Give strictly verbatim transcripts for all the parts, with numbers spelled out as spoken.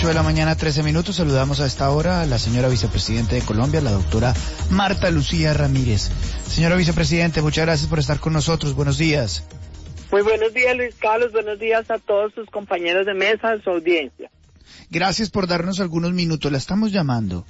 ocho de la mañana, trece minutos. Saludamos a esta hora a la señora vicepresidenta de Colombia, la doctora Marta Lucía Ramírez. Señora vicepresidente, muchas gracias por estar con nosotros. Buenos días. Muy buenos días, Luis Carlos. Buenos días a todos sus compañeros de mesa, a su audiencia. Gracias por darnos algunos minutos. La estamos llamando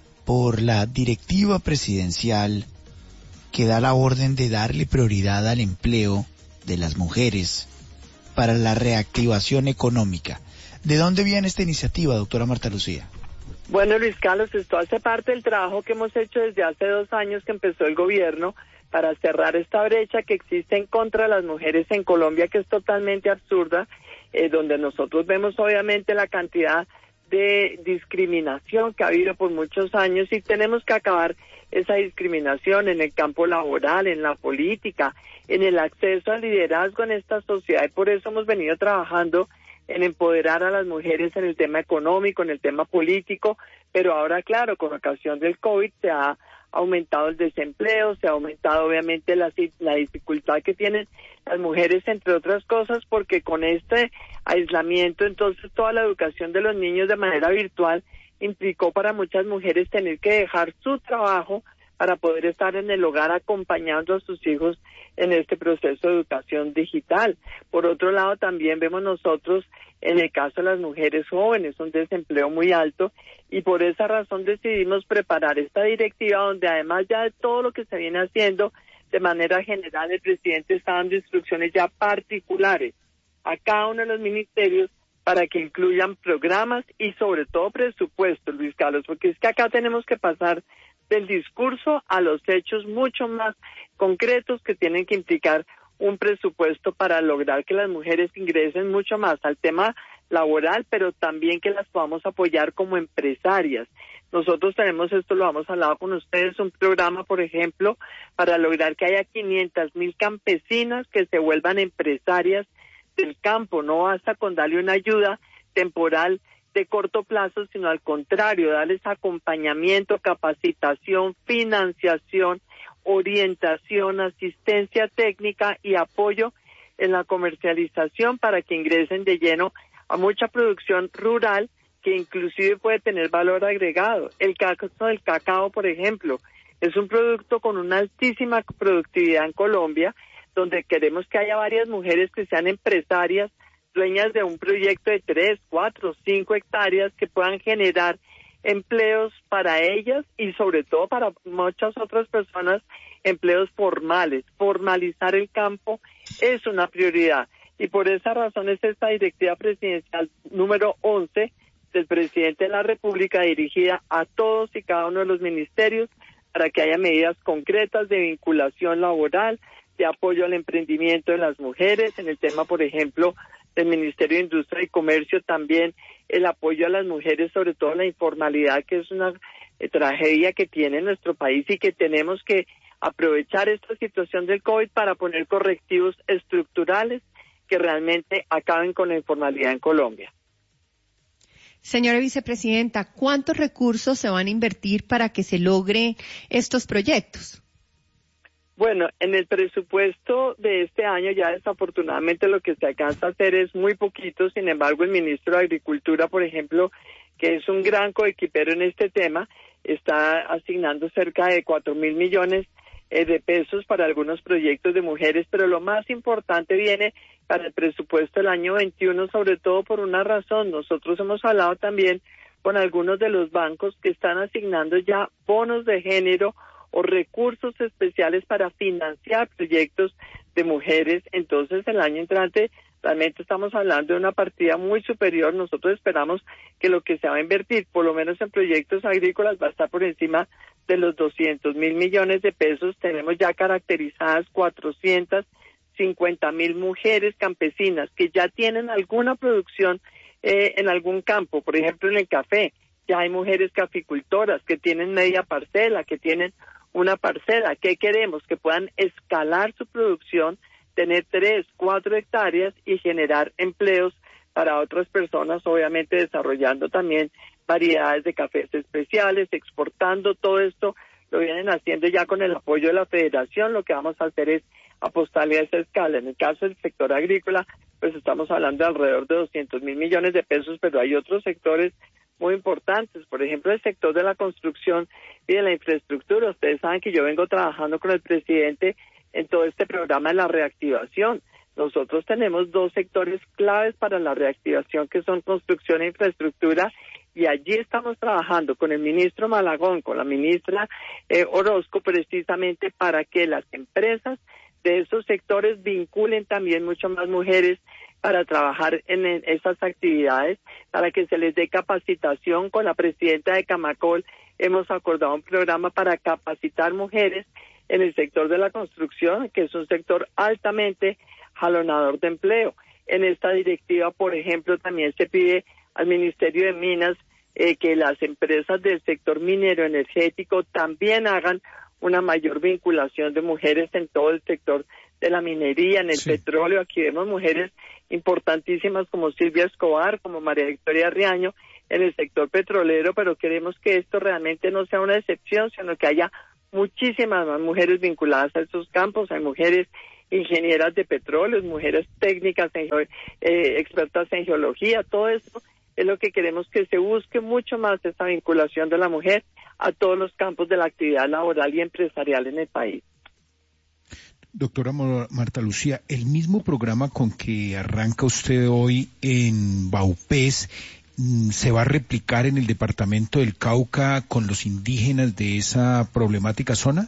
por la directiva presidencial que da la orden de darle prioridad al empleo de las mujeres para la reactivación económica. ¿De dónde viene esta iniciativa, doctora Marta Lucía? Bueno, Luis Carlos, esto hace parte del trabajo que hemos hecho desde hace dos años que empezó el gobierno para cerrar esta brecha que existe en contra de las mujeres en Colombia, que es totalmente absurda, eh, donde nosotros vemos obviamente la cantidad de discriminación que ha habido por muchos años y tenemos que acabar esa discriminación en el campo laboral, en la política, en el acceso al liderazgo en esta sociedad, y por eso hemos venido trabajando en empoderar a las mujeres en el tema económico, en el tema político, pero ahora, claro, con ocasión del COVID se ha aumentado el desempleo, se ha aumentado obviamente la, la dificultad que tienen las mujeres, entre otras cosas, porque con este aislamiento, entonces toda la educación de los niños de manera virtual implicó para muchas mujeres tener que dejar su trabajo para poder estar en el hogar acompañando a sus hijos en este proceso de educación digital. Por otro lado, también vemos nosotros, en el caso de las mujeres jóvenes, un desempleo muy alto, y por esa razón decidimos preparar esta directiva donde además ya de todo lo que se viene haciendo de manera general, el presidente está dando instrucciones ya particulares a cada uno de los ministerios para que incluyan programas y sobre todo presupuestos, Luis Carlos, porque es que acá tenemos que pasar del discurso a los hechos mucho más concretos que tienen que implicar un presupuesto para lograr que las mujeres ingresen mucho más al tema laboral, pero también que las podamos apoyar como empresarias. Nosotros tenemos esto, lo hemos hablado con ustedes, un programa, por ejemplo, para lograr que haya quinientas mil campesinas que se vuelvan empresarias del campo. No basta con darle una ayuda temporal de corto plazo, sino al contrario, darles acompañamiento, capacitación, financiación, orientación, asistencia técnica y apoyo en la comercialización para que ingresen de lleno a mucha producción rural que inclusive puede tener valor agregado. El caso del cacao, por ejemplo, es un producto con una altísima productividad en Colombia, donde queremos que haya varias mujeres que sean empresarias, dueñas de un proyecto de tres, cuatro, cinco hectáreas que puedan generar empleos para ellas y sobre todo para muchas otras personas, empleos formales. Formalizar el campo es una prioridad y por esa razón es esta directiva presidencial número once del presidente de la República dirigida a todos y cada uno de los ministerios para que haya medidas concretas de vinculación laboral, de apoyo al emprendimiento de las mujeres, en el tema, por ejemplo, del Ministerio de Industria y Comercio, también el apoyo a las mujeres, sobre todo la informalidad, que es una eh, tragedia que tiene nuestro país y que tenemos que aprovechar esta situación del COVID para poner correctivos estructurales que realmente acaben con la informalidad en Colombia. Señora vicepresidenta, ¿cuántos recursos se van a invertir para que se logren estos proyectos? Bueno, en el presupuesto de este año ya desafortunadamente lo que se alcanza a hacer es muy poquito. Sin embargo, el ministro de Agricultura, por ejemplo, que es un gran coequipero en este tema, está asignando cerca de cuatro mil millones eh, de pesos para algunos proyectos de mujeres, pero lo más importante viene para el presupuesto del año veintiuno, sobre todo por una razón. Nosotros hemos hablado también con algunos de los bancos que están asignando ya bonos de género o recursos especiales para financiar proyectos de mujeres. Entonces, el año entrante realmente estamos hablando de una partida muy superior. Nosotros esperamos que lo que se va a invertir, por lo menos en proyectos agrícolas, va a estar por encima de los doscientos mil millones de pesos. Tenemos ya caracterizadas cuatrocientas cincuenta mil mujeres campesinas que ya tienen alguna producción eh, en algún campo, por ejemplo en el café. Ya hay mujeres caficultoras que tienen media parcela, que tienen una parcela. ¿Qué queremos? Que puedan escalar su producción, tener tres, cuatro hectáreas y generar empleos para otras personas, obviamente desarrollando también variedades de cafés especiales, exportando todo esto. Lo vienen haciendo ya con el apoyo de la Federación. Lo que vamos a hacer es apostarle a esa escala. En el caso del sector agrícola, pues estamos hablando de alrededor de doscientos mil millones de pesos, pero hay otros sectores muy importantes, por ejemplo, el sector de la construcción y de la infraestructura. Ustedes saben que yo vengo trabajando con el presidente en todo este programa de la reactivación. Nosotros tenemos dos sectores claves para la reactivación, que son construcción e infraestructura, y allí estamos trabajando con el ministro Malagón, con la ministra eh, Orozco, precisamente para que las empresas de esos sectores vinculen también mucho más mujeres para trabajar en, en esas actividades, para que se les dé capacitación. Con la presidenta de Camacol hemos acordado un programa para capacitar mujeres en el sector de la construcción, que es un sector altamente jalonador de empleo. En esta directiva, por ejemplo, también se pide al Ministerio de Minas eh, que las empresas del sector minero energético también hagan una mayor vinculación de mujeres en todo el sector de la minería, en el sí. petróleo. Aquí vemos mujeres importantísimas como Silvia Escobar, como María Victoria Riaño, en el sector petrolero, pero queremos que esto realmente no sea una excepción, sino que haya muchísimas más mujeres vinculadas a estos campos. Hay mujeres ingenieras de petróleo, mujeres técnicas, en, eh, expertas en geología. Todo esto es lo que queremos, que se busque mucho más esa vinculación de la mujer a todos los campos de la actividad laboral y empresarial en el país. Doctora Marta Lucía, el mismo programa con que arranca usted hoy en Baupés, ¿se va a replicar en el departamento del Cauca con los indígenas de esa problemática zona?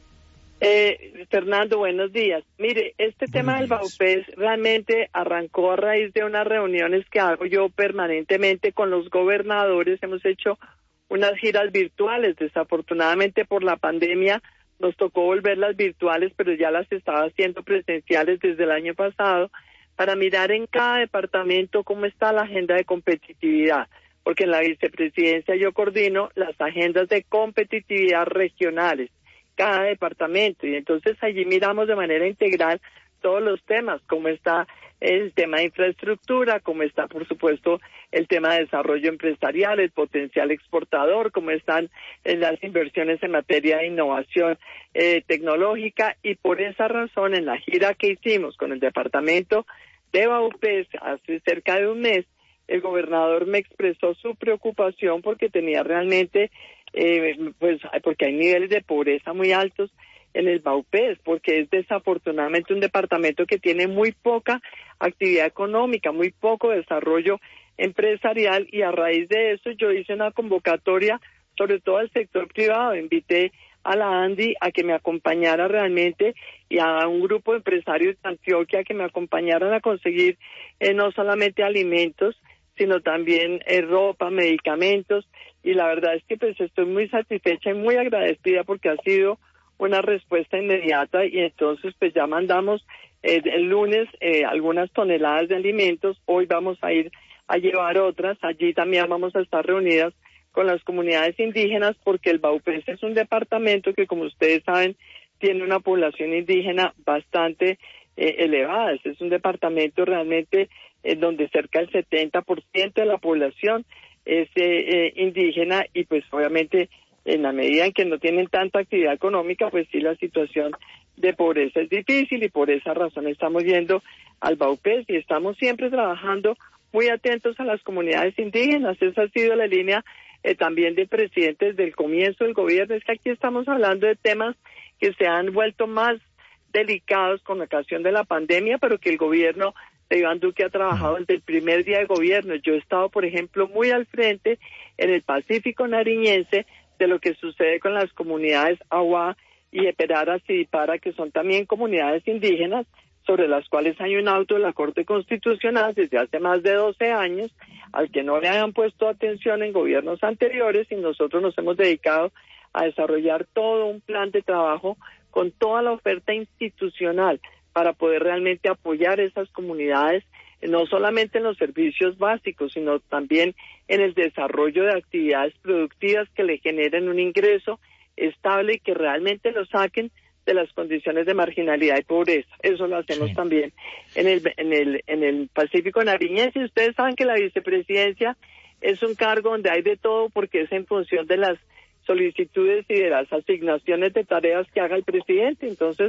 Eh, Fernando, buenos días. Mire, este buenos tema días. Del Baupés realmente arrancó a raíz de unas reuniones que hago yo permanentemente con los gobernadores. Hemos hecho unas giras virtuales. Desafortunadamente por la pandemia nos tocó volverlas virtuales, pero ya las estaba haciendo presenciales desde el año pasado, para mirar en cada departamento cómo está la agenda de competitividad, porque en la vicepresidencia yo coordino las agendas de competitividad regionales, cada departamento, y entonces allí miramos de manera integral todos los temas, cómo está el tema de infraestructura, cómo está, por supuesto, el tema de desarrollo empresarial, el potencial exportador, cómo están las inversiones en materia de innovación eh, tecnológica, y por esa razón, en la gira que hicimos con el departamento de Baupés hace cerca de un mes, el gobernador me expresó su preocupación porque tenía realmente, eh, pues, porque hay niveles de pobreza muy altos en el Baupés, porque es desafortunadamente un departamento que tiene muy poca actividad económica, muy poco desarrollo empresarial, y a raíz de eso yo hice una convocatoria, sobre todo al sector privado. Invité a la ANDI a que me acompañara realmente, y a un grupo de empresarios de Antioquia que me acompañaran a conseguir eh, no solamente alimentos, sino también eh, ropa, medicamentos, y la verdad es que pues estoy muy satisfecha y muy agradecida porque ha sido una respuesta inmediata, y entonces pues ya mandamos eh, el lunes eh, algunas toneladas de alimentos. Hoy vamos a ir a llevar otras. Allí también vamos a estar reunidas con las comunidades indígenas, porque el Baupés es un departamento que, como ustedes saben, tiene una población indígena bastante eh, elevada. Este es un departamento realmente en eh, donde cerca del setenta por ciento de la población es eh, eh, indígena, y pues obviamente en la medida en que no tienen tanta actividad económica, pues sí, la situación de pobreza es difícil, y por esa razón estamos yendo al Baupés y estamos siempre trabajando muy atentos a las comunidades indígenas. Esa ha sido la línea eh, también del presidente desde el comienzo del gobierno. Es que aquí estamos hablando de temas que se han vuelto más delicados con ocasión de la pandemia, pero que el gobierno de Iván Duque ha trabajado desde el primer día de gobierno. Yo he estado, por ejemplo, muy al frente en el Pacífico Nariñense de lo que sucede con las comunidades Aguá y Eperara Sidipara, que son también comunidades indígenas, sobre las cuales hay un auto de la Corte Constitucional desde hace más de doce años, al que no le hayan puesto atención en gobiernos anteriores, y nosotros nos hemos dedicado a desarrollar todo un plan de trabajo con toda la oferta institucional para poder realmente apoyar esas comunidades, no solamente en los servicios básicos, sino también en el desarrollo de actividades productivas que le generen un ingreso estable y que realmente lo saquen de las condiciones de marginalidad y pobreza. Eso lo hacemos sí. también en el en el en el Pacífico Nariñense. Ustedes saben que la vicepresidencia es un cargo donde hay de todo, porque es en función de las solicitudes y de las asignaciones de tareas que haga el presidente. Entonces,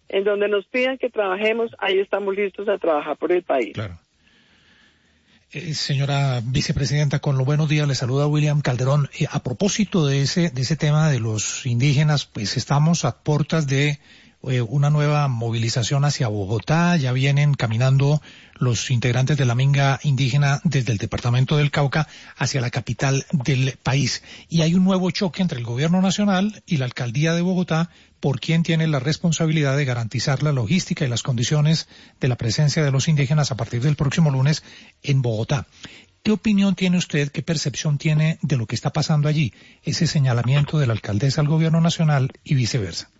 En donde nos pidan que trabajemos, ahí estamos listos a trabajar por el país. Claro. Eh, señora vicepresidenta, con los buenos días, le saluda William Calderón. Eh, a propósito de ese, de ese tema de los indígenas, pues estamos a puertas de eh, una nueva movilización hacia Bogotá. Ya vienen caminando los integrantes de la minga indígena desde el departamento del Cauca hacia la capital del país. Y hay un nuevo choque entre el gobierno nacional y la alcaldía de Bogotá por quién tiene la responsabilidad de garantizar la logística y las condiciones de la presencia de los indígenas a partir del próximo lunes en Bogotá. ¿Qué opinión tiene usted, qué percepción tiene de lo que está pasando allí? Ese señalamiento de la alcaldesa al gobierno nacional y viceversa.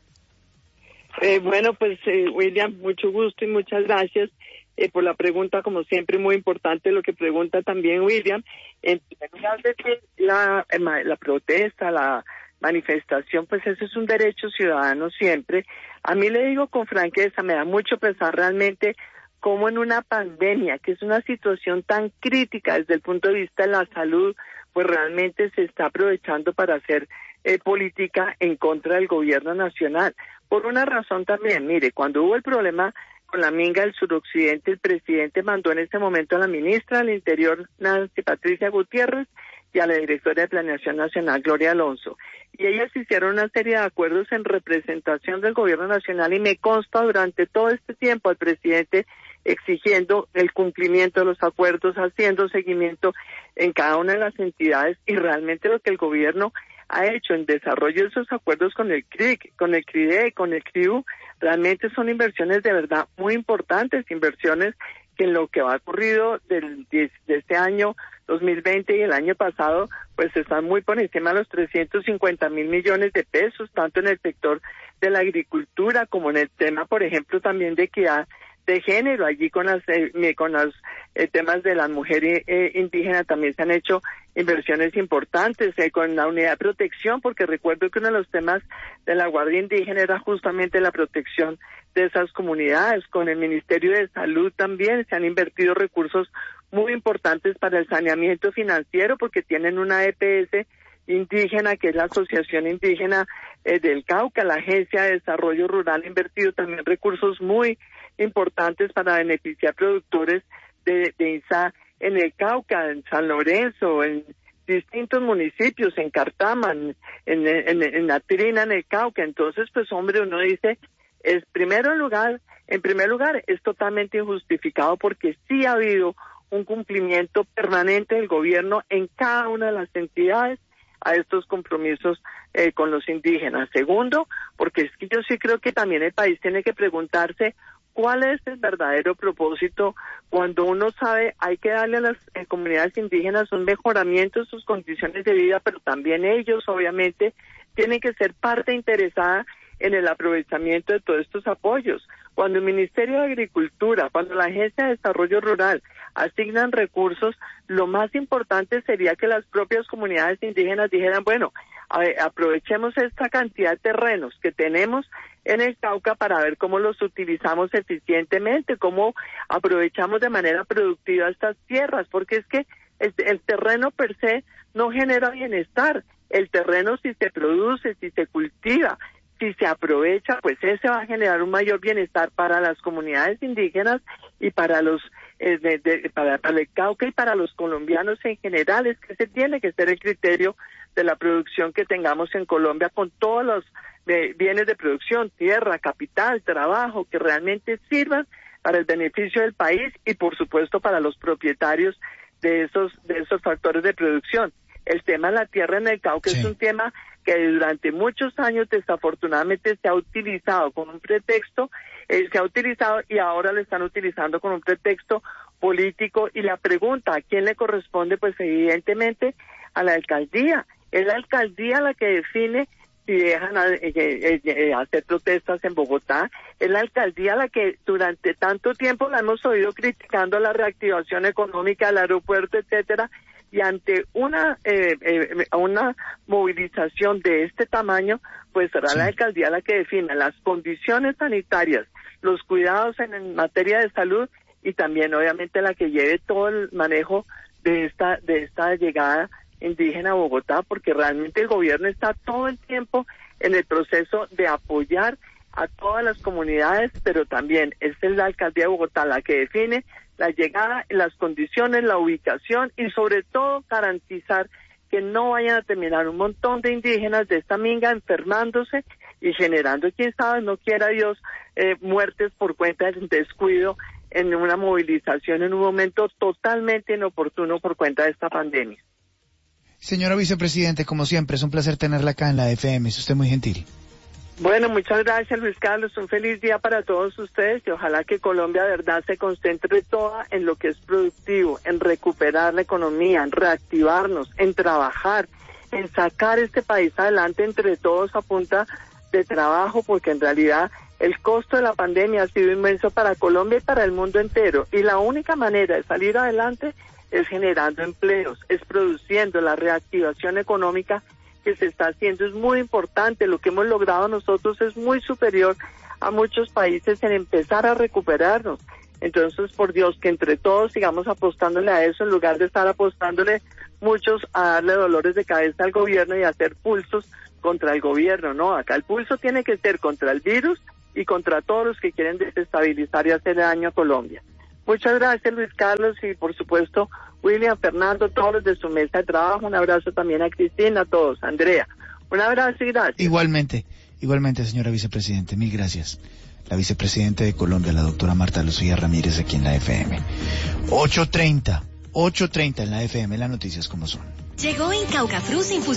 Eh, bueno, pues eh, William, mucho gusto y muchas gracias eh, por la pregunta, como siempre, muy importante lo que pregunta también William. En primer lugar, de que la, la protesta, la manifestación, pues eso es un derecho ciudadano siempre. A mí le digo con franqueza, me da mucho pesar realmente cómo en una pandemia, que es una situación tan crítica desde el punto de vista de la salud, pues realmente se está aprovechando para hacer eh, política en contra del gobierno nacional. Por una razón también, mire, cuando hubo el problema con la minga del suroccidente, el presidente mandó en ese momento a la ministra del Interior, Nancy Patricia Gutiérrez, y a la directora de Planeación Nacional, Gloria Alonso. Y ellas hicieron una serie de acuerdos en representación del gobierno nacional y me consta durante todo este tiempo al presidente exigiendo el cumplimiento de los acuerdos, haciendo seguimiento en cada una de las entidades y realmente lo que el gobierno ha hecho en desarrollo de esos acuerdos con el C R I C, con el C R I D E, con el C R I U, realmente son inversiones de verdad muy importantes, inversiones que en lo que va ocurrido del, de, de este año dos mil veinte y el año pasado, pues están muy por encima de los trescientos cincuenta mil millones de pesos, tanto en el sector de la agricultura como en el tema, por ejemplo, también de equidad de género. Allí con las eh, con los eh, temas de las mujeres eh, indígenas también se han hecho inversiones importantes eh, con la unidad de protección, porque recuerdo que uno de los temas de la Guardia Indígena era justamente la protección de esas comunidades. Con el Ministerio de Salud también se han invertido recursos muy importantes para el saneamiento financiero, porque tienen una E P S indígena, que es la Asociación Indígena eh, del Cauca. La Agencia de Desarrollo Rural ha invertido también recursos muy importantes para beneficiar productores de, de I S A en el Cauca, en San Lorenzo, en distintos municipios, en Cartama, en, en, en, en la Trina, en el Cauca. Entonces, pues hombre, uno dice, es primero lugar, en primer lugar, es totalmente injustificado porque sí ha habido un cumplimiento permanente del gobierno en cada una de las entidades a estos compromisos eh, con los indígenas. Segundo, porque es que yo sí creo que también el país tiene que preguntarse cuál es el verdadero propósito. Cuando uno sabe, hay que darle a las eh, comunidades indígenas un mejoramiento de sus condiciones de vida, pero también ellos obviamente tienen que ser parte interesada en el aprovechamiento de todos estos apoyos. Cuando el Ministerio de Agricultura, cuando la Agencia de Desarrollo Rural asignan recursos, lo más importante sería que las propias comunidades indígenas dijeran, bueno, a ver, aprovechemos esta cantidad de terrenos que tenemos en el Cauca para ver cómo los utilizamos eficientemente, cómo aprovechamos de manera productiva estas tierras, porque es que el, el terreno per se no genera bienestar. El terreno, si se produce, si se cultiva, si se aprovecha, pues ese va a generar un mayor bienestar para las comunidades indígenas y para los eh, de, de, para, para el Cauca y para los colombianos en general. Es que ese tiene que ser el criterio de la producción que tengamos en Colombia, con todos los eh, bienes de producción, tierra, capital, trabajo, que realmente sirvan para el beneficio del país y por supuesto para los propietarios de esos de esos factores de producción. El tema de la tierra en el Cauca sí. es un tema que durante muchos años desafortunadamente se ha utilizado con un pretexto, eh, se ha utilizado y ahora lo están utilizando con un pretexto político. Y la pregunta, ¿a quién le corresponde? Pues evidentemente a la alcaldía. Es la alcaldía la que define si dejan a, eh, eh, eh, hacer protestas en Bogotá. Es la alcaldía la que durante tanto tiempo la hemos oído criticando la reactivación económica del aeropuerto, etcétera. Y ante una eh, eh, una movilización de este tamaño, pues será sí. la alcaldía la que defina las condiciones sanitarias, los cuidados en, en materia de salud y también obviamente la que lleve todo el manejo de esta de esta llegada indígena a Bogotá, porque realmente el gobierno está todo el tiempo en el proceso de apoyar a todas las comunidades, pero también esta es la alcaldía de Bogotá la que define la llegada, las condiciones, la ubicación y sobre todo garantizar que no vayan a terminar un montón de indígenas de esta minga enfermándose y generando, quién sabe, no quiera Dios, eh, muertes por cuenta del descuido en una movilización en un momento totalmente inoportuno por cuenta de esta pandemia. Señora vicepresidente, como siempre, es un placer tenerla acá en la F M, es usted muy gentil. Bueno, muchas gracias, Luis Carlos, un feliz día para todos ustedes y ojalá que Colombia de verdad se concentre toda en lo que es productivo, en recuperar la economía, en reactivarnos, en trabajar, en sacar este país adelante entre todos a punta de trabajo, porque en realidad el costo de la pandemia ha sido inmenso para Colombia y para el mundo entero, y la única manera de salir adelante es generando empleos, es produciendo la reactivación económica que se está haciendo. Es muy importante, lo que hemos logrado nosotros es muy superior a muchos países en empezar a recuperarnos. Entonces, por Dios, que entre todos sigamos apostándole a eso en lugar de estar apostándole muchos a darle dolores de cabeza al gobierno y a hacer pulsos contra el gobierno. No, acá el pulso tiene que ser contra el virus y contra todos los que quieren desestabilizar y hacer daño a Colombia. Muchas gracias, Luis Carlos, y por supuesto, William, Fernando, todos los de su mesa de trabajo. Un abrazo también a Cristina, a todos. Andrea, un abrazo y gracias. Igualmente, igualmente, señora vicepresidente, mil gracias. La vicepresidenta de Colombia, la doctora Marta Lucía Ramírez, aquí en la F M. ocho treinta, ocho treinta en la F M, las noticias como son. Llegó Incauca Frus Infusión.